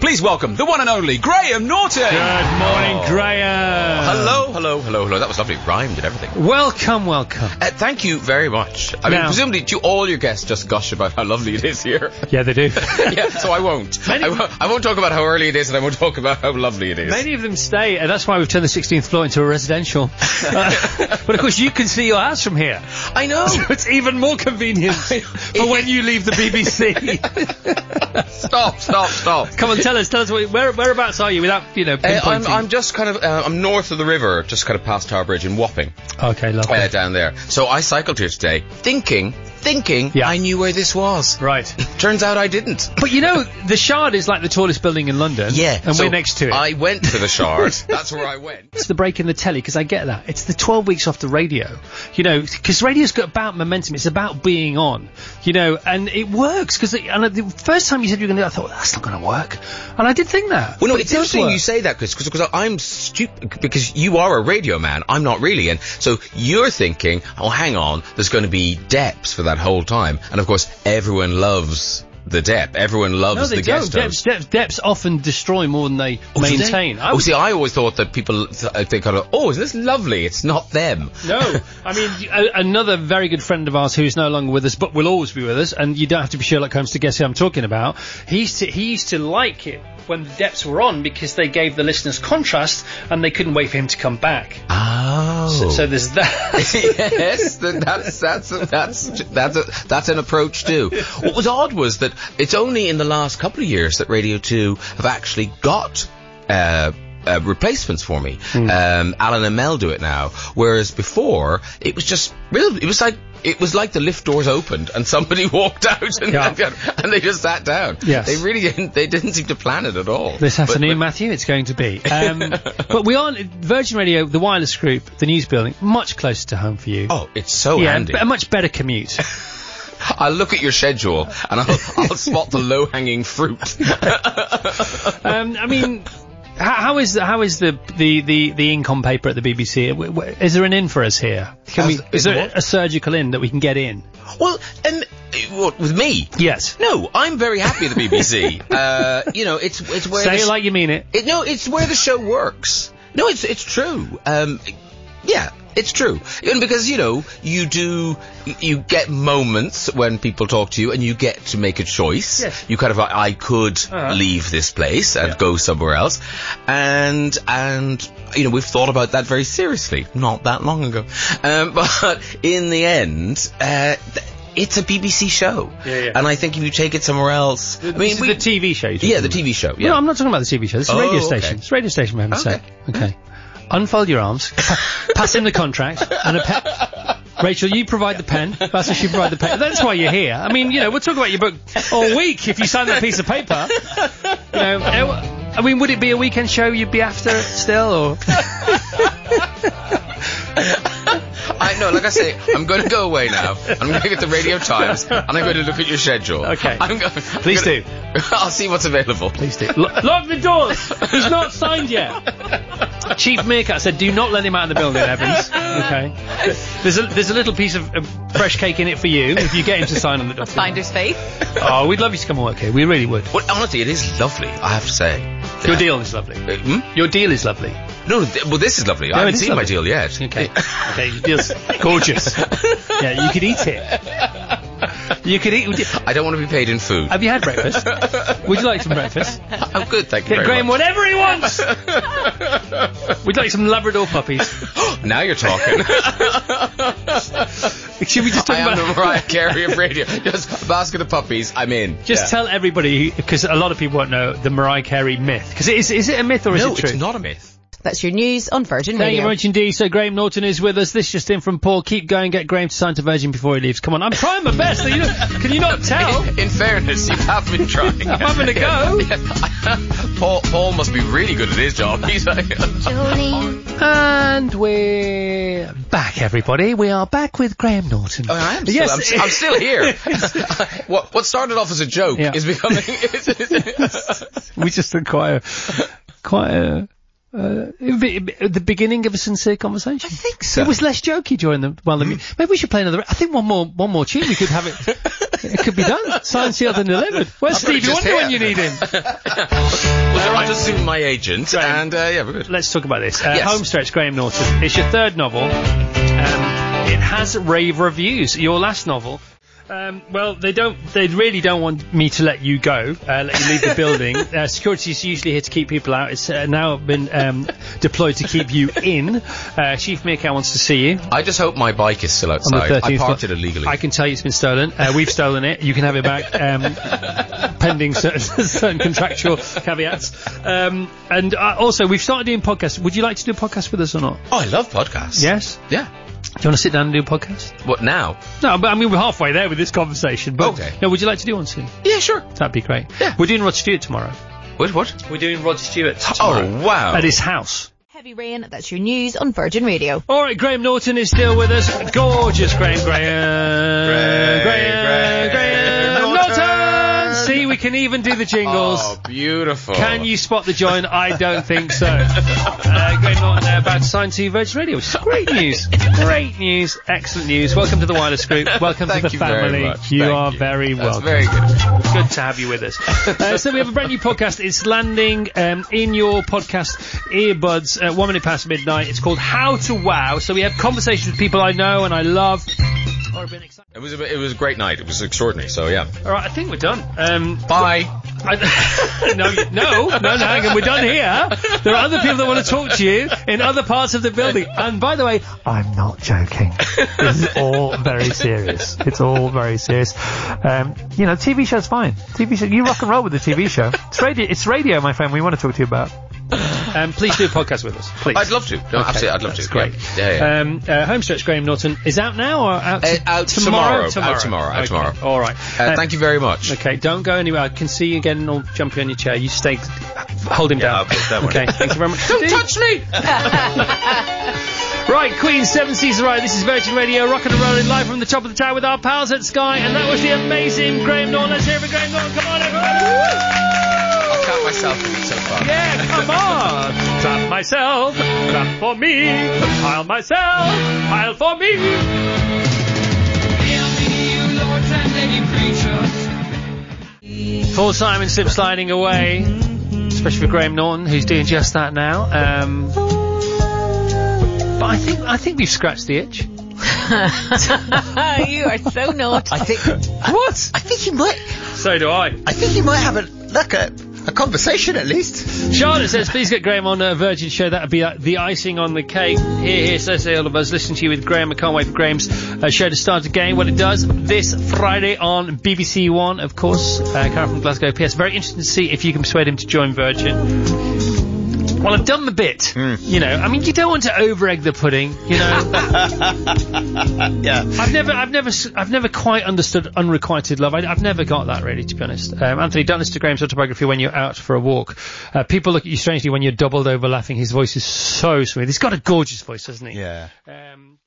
Please welcome the one and only Graham Norton. Good morning, Graham. Hello. That was lovely. Rhymed and everything. Welcome. Thank you very much. I mean, presumably all your guests just gush about how lovely it is here. Yeah, they do. Yeah, so I won't. I won't talk about how early it is, and I won't talk about how lovely it is. Many of them stay, and that's why we've turned the 16th floor into a residential. But of course, you can see your house from here. I know. So it's even more convenient for when you leave the BBC. Stop. Come on, tell us whereabouts are you without, pinpointing? I'm just kind of, I'm north of the river, just kind of past Tower Bridge in Wapping. Okay, lovely. Down there. So I cycled here today, thinking I knew where this was. Right. Turns out I didn't. But the Shard is like the tallest building in London. Yeah. And we're next to it. I went to the Shard. That's where I went. It's the break in the telly, because I get that. It's the 12 weeks off the radio. Because radio's got about momentum. It's about being on. And it works. Because the first time you said you were going to do it, I thought, that's not going to work. And I did think that. Well, no, it's interesting you say that, Chris, because I'm stupid, because you are a radio man. I'm not really. And so you're thinking, oh, hang on, there's going to be depths for that whole time. And of course, everyone loves the depth. Everyone loves the guest host. Depths often destroy more than they maintain. I always thought that people, they kind of, isn't this lovely? It's not them. No. I mean, another very good friend of ours who's no longer with us, but will always be with us, and you don't have to be Sherlock Holmes to guess who I'm talking about. He used to like it when the depths were on, because they gave the listeners contrast and they couldn't wait for him to come back. Oh. So there's that. Yes, that's an approach too. What was odd was that it's only in the last couple of years that Radio 2 have actually got replacements for me. Alan and Mel do it now, whereas before it was just real. It was like the lift doors opened and somebody walked out and they just sat down. Yes. They didn't seem to plan it at all. This afternoon, Matthew, it's going to be. But we are Virgin Radio, the wireless group, the news building, much closer to home for you. Oh, it's so handy. A much better commute. I'll look at your schedule and I'll spot the low-hanging fruit. I mean, how is the income paper at the BBC? Is there an in for us here? Is there a surgical in that we can get in? Well, with me? Yes. No, I'm very happy at the BBC. It's where say it like you mean it. It's where the show works. No, it's true. Yeah. It's true. Because, you get moments when people talk to you and you get to make a choice. Yes. You kind of I could leave this place and go somewhere else. And we've thought about that very seriously not that long ago. But in the end, it's a BBC show. Yeah. And I think if you take it somewhere else... the TV show. Yeah, the TV show. Yeah. No, I'm not talking about the TV show. This is a radio station. Okay. It's a radio station, for heaven's sake. Okay. Unfold your arms, pass him the contract, and a pen. Rachel, you provide the pen. That's she provide the pen. That's why you're here. I mean, we'll talk about your book all week if you sign that piece of paper. I mean, would it be a weekend show you'd be after still, or? No, like I say, I'm going to go away now. I'm going to get the Radio Times, and I'm going to look at your schedule. Okay. Please do. I'll see what's available. Please do. Lock the doors! He's not signed yet. Chief Meerkat said, do not let him out of the building, Evans. Okay. There's a little piece of fresh cake in it for you, if you get him to sign on the document. Finder's fee. Oh, we'd love you to come and work here. We really would. Well, honestly, it is lovely, I have to say. Your deal is lovely. Your deal is lovely. No, this is lovely. I haven't seen my deal yet. Okay, your deal's gorgeous. Yeah, you could eat it. You could eat... I don't want to be paid in food. Have you had breakfast? Would you like some breakfast? I'm good, thank you Get very Graham much. whatever he wants! We'd like some Labrador puppies. Now you're talking. Should we just talk about... I am the Mariah Carey of radio. Just a basket of puppies, I'm in. Just tell everybody, because a lot of people won't know, the Mariah Carey myth. Because is it a myth or is it true? No, it's not a myth. That's your news on Virgin Radio. Thank you very much indeed. So Graham Norton is with us. This just in from Paul. Keep going, get Graham to sign to Virgin before he leaves. Come on, I'm trying my best. Can you not tell? In fairness, you have been trying. I'm having a go. Paul must be really good at his job. He's like... And we're back, everybody. We are back with Graham Norton. Oh, I am still, yes. I'm still here. What started off as a joke is becoming... We just did quite a the beginning of a sincere conversation. I think so. It was less jokey during the maybe we should play another. I think one more tune. We could have it. It could be done. Signed, sealed, and delivered. Where's Stevie Wonder when you need him? Well, I just soon my agent, and yeah, we're good. Let's talk about this. Yes. Homestretch, Graham Norton. It's your third novel. It has rave reviews. Your last novel. Well, they really don't want me to let you go, let you leave the building. Security is usually here to keep people out. It's now been deployed to keep you in. Chief Meerkat wants to see you. I just hope my bike is still outside. I parked it illegally. I can tell you it's been stolen. We've stolen it. You can have it back, pending certain contractual caveats. And also, we've started doing podcasts. Would you like to do a podcast with us or not? Oh, I love podcasts. Yes? Yeah. Do you want to sit down and do a podcast? What, now? No, but I mean, we're halfway there with this conversation. But, okay. No, would you like to do one soon? Yeah, sure. That'd be great. Yeah. We're doing Rod Stewart tomorrow. What? We're doing Rod Stewart tomorrow. Oh, wow. At his house. Heavy Rain, that's your news on Virgin Radio. All right, Graham Norton is still with us. Gorgeous Graham Norton! See, we can even do the jingles. Oh, beautiful. Can you spot the join? I don't think so. Graham Norton about to sign to Virgin Radio, which is great news. Great news. Excellent news. Welcome to the Wireless Group. Welcome to the family. Very much. You Thank are you. very That's welcome. very good. Good to have you with us. So we have a brand new podcast. It's landing in your podcast earbuds at 1 minute past midnight. It's called How to Wow. So we have conversations with people I know and I love. It was a great night. It was extraordinary. So yeah. All right, I think we're done. Bye. No, hang on, we're done here. There are other people that want to talk to you in other parts of the building. And by the way, I'm not joking. This is all very serious. It's all very serious. TV show's fine. TV show, you rock and roll with the TV show. It's radio, my friend. We want to talk to you about. Please do a podcast with us, please. I'd love to. No, Okay, absolutely, I'd love that's to. Great. Yeah. Homestretch, Graham Norton is out now or out Tomorrow. Okay. All right. Thank you very much. Okay, don't go anywhere. I can see you getting all jumpy on your chair. You stay. Hold him down. Okay, thank you very much. Don't touch me! Right, Queen, 7 Seas Right. This is Virgin Radio, rocking and rolling live from the top of the tower with our pals at Sky, and that was the amazing Graham Norton. Let's hear it for Graham Norton. Come on, everybody! I'll clap myself because it's so fun. Yeah, come on! Clap myself, clap for me, pile myself, pile for me. Paul Simon slip sliding away, especially for Graham Norton, who's doing just that now. But I think we've scratched the itch. You are so naughty. I think. What? I think you might. So do I. I think you might have a conversation at least. Charlotte says, please get Graham on a Virgin show. That would be the icing on the cake. Here, so say all of us. Listen to you with Graham. I can't wait for Graham's show to start again. Well, it does this Friday on BBC One, of course. Karen from Glasgow. P.S. Very interested to see if you can persuade him to join Virgin. Well, I've done the bit. You know, I mean, you don't want to over-egg the pudding, you know. Yeah. I've never quite understood unrequited love. I've never got that, really, to be honest. Anthony, don't listen to Graham's autobiography when you're out for a walk. People look at you strangely when you're doubled over laughing. His voice is so smooth. He's got a gorgeous voice, doesn't he? Yeah.